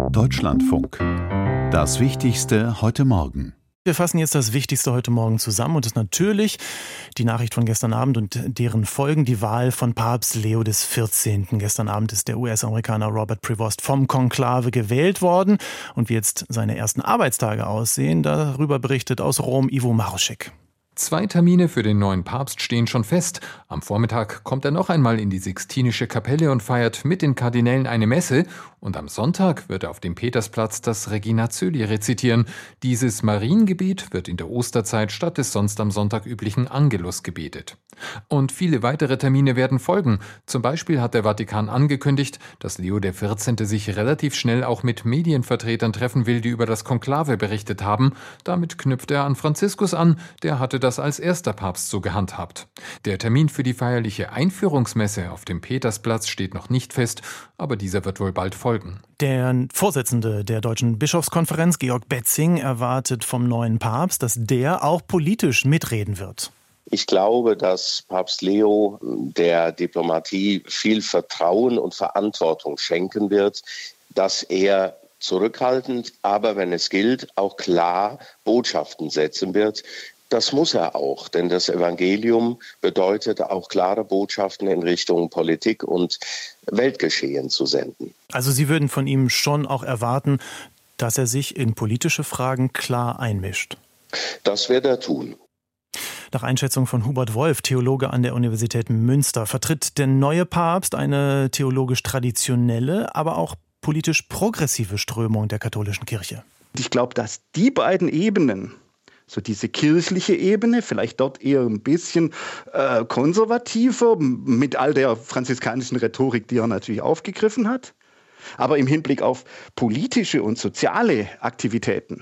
Deutschlandfunk. Das Wichtigste heute Morgen. Wir fassen jetzt das Wichtigste heute Morgen zusammen und das ist natürlich die Nachricht von gestern Abend und deren Folgen, die Wahl von Papst Leo XIV. Gestern Abend ist der US-Amerikaner Robert Prevost vom Konklave gewählt worden und wie jetzt seine ersten Arbeitstage aussehen, darüber berichtet aus Rom Ivo Maruschek. 2 Termine für den neuen Papst stehen schon fest. Am Vormittag kommt er noch einmal in die Sixtinische Kapelle und feiert mit den Kardinälen eine Messe. Und am Sonntag wird er auf dem Petersplatz das Regina Coeli rezitieren. Dieses Mariengebet wird in der Osterzeit statt des sonst am Sonntag üblichen Angelus gebetet. Und viele weitere Termine werden folgen. Zum Beispiel hat der Vatikan angekündigt, dass Leo XIV. Sich relativ schnell auch mit Medienvertretern treffen will, die über das Konklave berichtet haben. Damit knüpft er an Franziskus an, der hatte das als erster Papst so gehandhabt. Der Termin für die feierliche Einführungsmesse auf dem Petersplatz steht noch nicht fest, aber dieser wird wohl bald folgen. Der Vorsitzende der Deutschen Bischofskonferenz, Georg Betzing, erwartet vom neuen Papst, dass der auch politisch mitreden wird. Ich glaube, dass Papst Leo der Diplomatie viel Vertrauen und Verantwortung schenken wird, dass er zurückhaltend, aber wenn es gilt, auch klar Botschaften setzen wird. Das muss er auch, denn das Evangelium bedeutet auch klare Botschaften in Richtung Politik und Weltgeschehen zu senden. Also Sie würden von ihm schon auch erwarten, dass er sich in politische Fragen klar einmischt. Das wird er tun. Nach Einschätzung von Hubert Wolf, Theologe an der Universität Münster, vertritt der neue Papst eine theologisch traditionelle, aber auch politisch progressive Strömung der katholischen Kirche. Ich glaube, dass die beiden Ebenen, so diese kirchliche Ebene, vielleicht dort eher ein bisschen konservativer, mit all der franziskanischen Rhetorik, die er natürlich aufgegriffen hat, aber im Hinblick auf politische und soziale Aktivitäten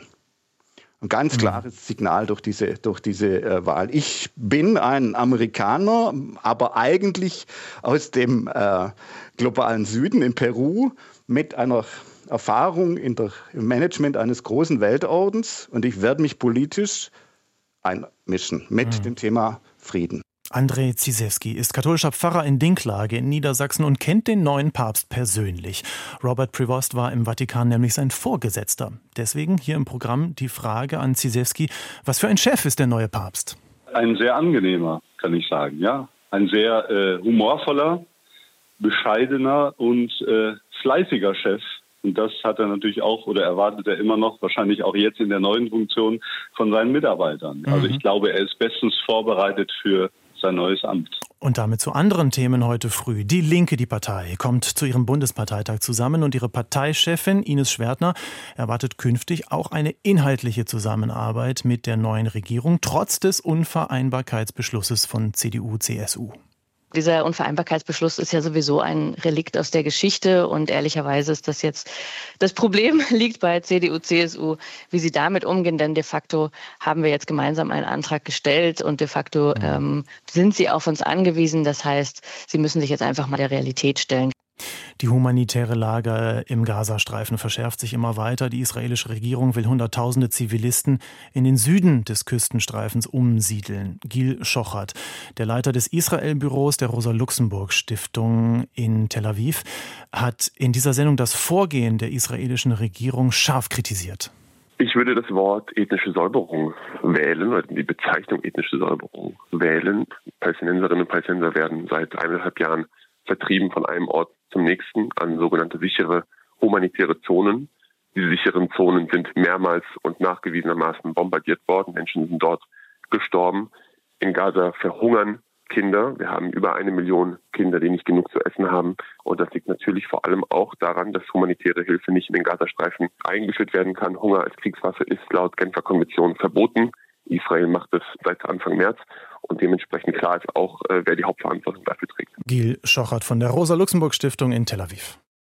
ein ganz klares Signal durch diese Wahl. Ich bin ein Amerikaner, aber eigentlich aus dem globalen Süden in Peru mit einer Erfahrung im Management eines großen Weltordens und ich werde mich politisch einmischen mit dem Thema Frieden. Andrzej Ciszewski ist katholischer Pfarrer in Dinklage in Niedersachsen und kennt den neuen Papst persönlich. Robert Prevost war im Vatikan nämlich sein Vorgesetzter. Deswegen hier im Programm die Frage an Ciszewski, was für ein Chef ist der neue Papst? Ein sehr angenehmer, kann ich sagen, ja. Ein sehr humorvoller, bescheidener und fleißiger Chef. Und das hat er natürlich auch oder erwartet er immer noch, wahrscheinlich auch jetzt in der neuen Funktion von seinen Mitarbeitern. Also ich glaube, er ist bestens vorbereitet für sein neues Amt. Und damit zu anderen Themen heute früh. Die Linke, die Partei, kommt zu ihrem Bundesparteitag zusammen und ihre Parteichefin Ines Schwertner erwartet künftig auch eine inhaltliche Zusammenarbeit mit der neuen Regierung, trotz des Unvereinbarkeitsbeschlusses von CDU, CSU. Dieser Unvereinbarkeitsbeschluss ist ja sowieso ein Relikt aus der Geschichte und ehrlicherweise ist das jetzt, das Problem liegt bei CDU, CSU, wie sie damit umgehen, denn de facto haben wir jetzt gemeinsam einen Antrag gestellt und de facto sind sie auf uns angewiesen. Das heißt, sie müssen sich jetzt einfach mal der Realität stellen. Die humanitäre Lage im Gazastreifen verschärft sich immer weiter. Die israelische Regierung will Hunderttausende Zivilisten in den Süden des Küstenstreifens umsiedeln. Gil Schochert, der Leiter des Israel-Büros der Rosa-Luxemburg-Stiftung in Tel Aviv, hat in dieser Sendung das Vorgehen der israelischen Regierung scharf kritisiert. Ich würde das Wort ethnische Säuberung wählen, oder die Bezeichnung ethnische Säuberung wählen. Palästinenserinnen und Palästinenser werden seit 1,5 Jahren vertrieben von einem Ort zum nächsten an sogenannte sichere humanitäre Zonen. Diese sicheren Zonen sind mehrmals und nachgewiesenermaßen bombardiert worden. Menschen sind dort gestorben. In Gaza verhungern Kinder. Wir haben über 1 Million Kinder, die nicht genug zu essen haben. Und das liegt natürlich vor allem auch daran, dass humanitäre Hilfe nicht in den Gazastreifen eingeführt werden kann. Hunger als Kriegswaffe ist laut Genfer Konvention verboten. Israel macht es seit Anfang März. Und dementsprechend klar ist auch, wer die Hauptverantwortung dafür trägt. Gil Schochert von der Rosa-Luxemburg-Stiftung in Tel Aviv.